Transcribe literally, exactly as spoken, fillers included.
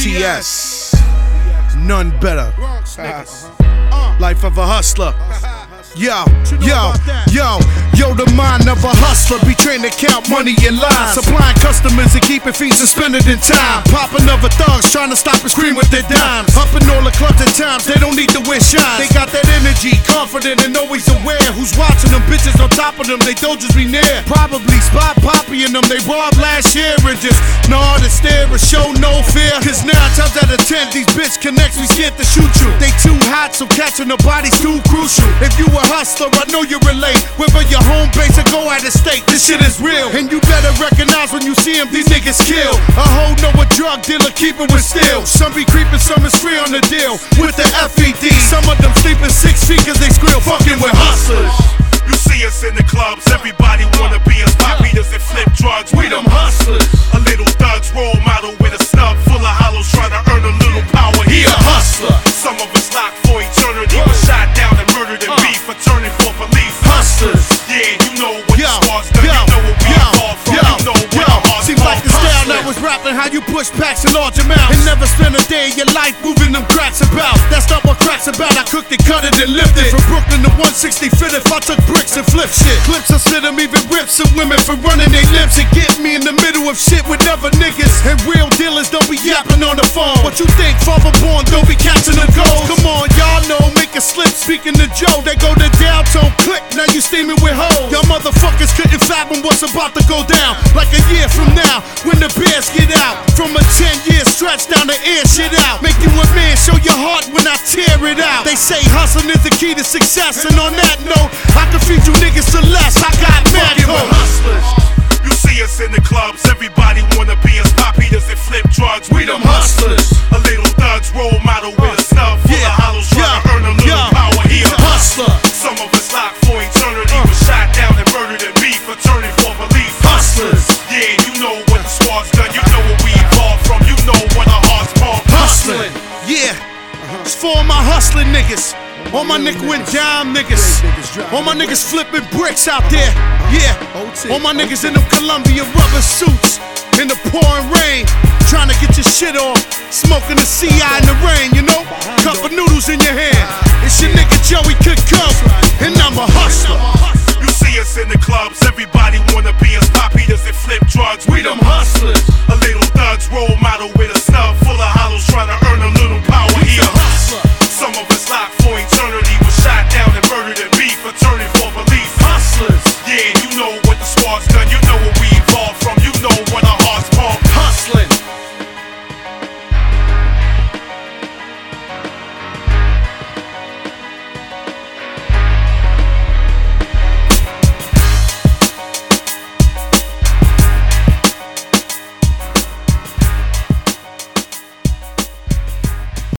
T S, none better. Life of a hustler. Yo, yo, yo, yo, the mind of a hustler be trained to count money in lines, supplying customers and keeping feet suspended in time. Popping other thugs trying to stop and scream with their dimes. Up in all the clubs at times, they don't need to wear shines. They got that energy, confident and always aware. Who's watching them, bitches on top of them, they don't just be near. Probably spot Poppy in them, they robbed last year and just nod and stare and show no fear. Cause nine times out of ten, these bitch connects, we scared to shoot you. They too hot, so catching the body's too crucial. If you a hustler, I know you relate. Whether your home base or go out of state, this shit is real. And you better recognize when you see them, these niggas kill. A hoe know a drug dealer, keep it with steel. Some be creeping, some is free on the deal with the F E D. Some of them sleeping six feet cause they skrill fucking with hustlers. You see us in the clubs, everybody wanna be us. Pop eaters and flip drugs, we them hustlers. A little thug's role model with a snub full of hollows trying to earn a little power. He a hustler. Some of us locked for eternity, but shot down and murdered in beef for turning for police. Hustlers. Yeah, you know what the squad's done, you know what we fall from, you know what the heart's seems like the style I was rapping, how you push packs in large amounts and never spend a day in your life moving them cracks about. That's not what crack's about, I cooked it, cut it and lifted it. From Brooklyn to one sixty-fifth, if I took bricks and flip shit. Clips I slit them, even rips of women for running their lips and get me in the middle of shit with other niggas. And real dealers don't be yapping on the phone. What you think, father born, don't be catching the goals. Come on, y'all know, make a slip, speaking to Joe. They go to downtown, click, now you steaming with hoes. Y'all motherfuckers couldn't fathom what's about to go down. Like a year from now, when the bears get out. From a ten year stretch down the air shit out. Make you a man, show your heart when I tear it out. They say hustling is the key to success, and on that note, I can feed you niggas to less. I got mad hustlers. You see us in the clubs, everybody wanna be us. Pop eaters and flip drugs, we them hustlers. A little thug's role model with a snub full of hollows trying to earn a little power. He a hustler. Some of us locked for eternity, was shot down and murdered in beef for turning for police. Hustlers. Yeah, you know what the squad's done, you know what we evolved from, you know what our hearts pump. Hustling, yeah, it's for all my hustling niggas. All my nickel and dime niggas. All my niggas flipping bricks out there. Yeah. All my niggas in them Columbia rubber suits in the pouring rain, trying to get your shit off, smoking the C I in the rain, you know? Cup of noodles in your hand. It's your nigga Joey Cook, and I'm a hustler. You see us in the clubs, everybody wanna be us. Pop eaters and flip drugs, we them hustlers. A little